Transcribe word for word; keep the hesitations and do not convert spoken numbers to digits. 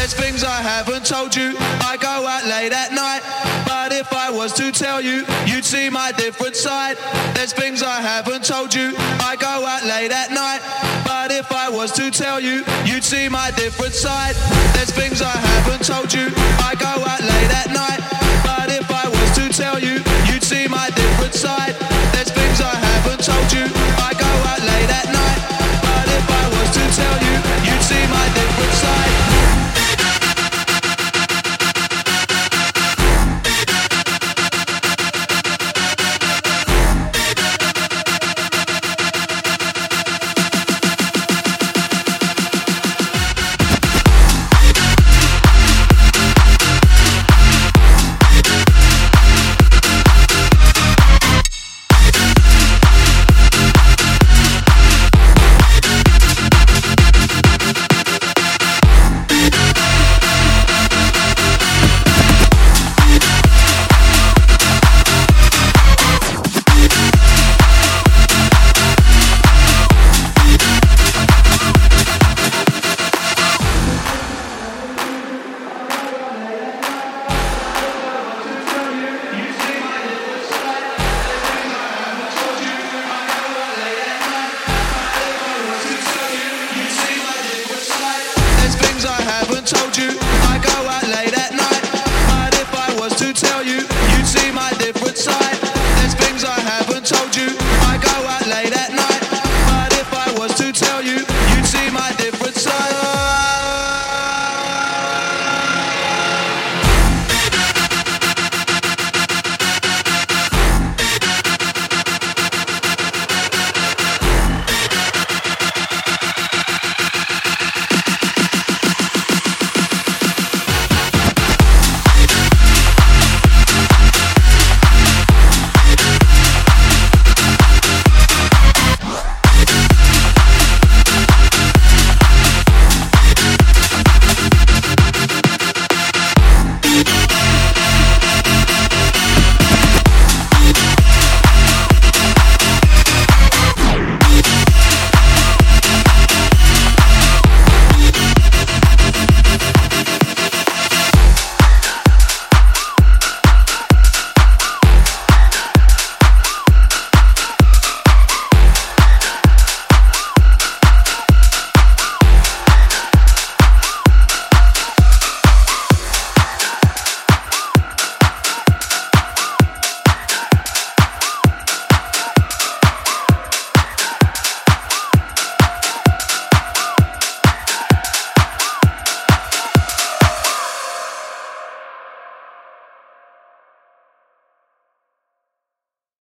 There's things I haven't told you. I go out late at night, but if I was to tell you, you'd see my different side. There's things I haven't told you. I go out late at night, but if I was to tell you, you'd see my different side. There's things I haven't told you. I go out late at night, but if I was to tell you, you'd see my different side. There's things I haven't told you. I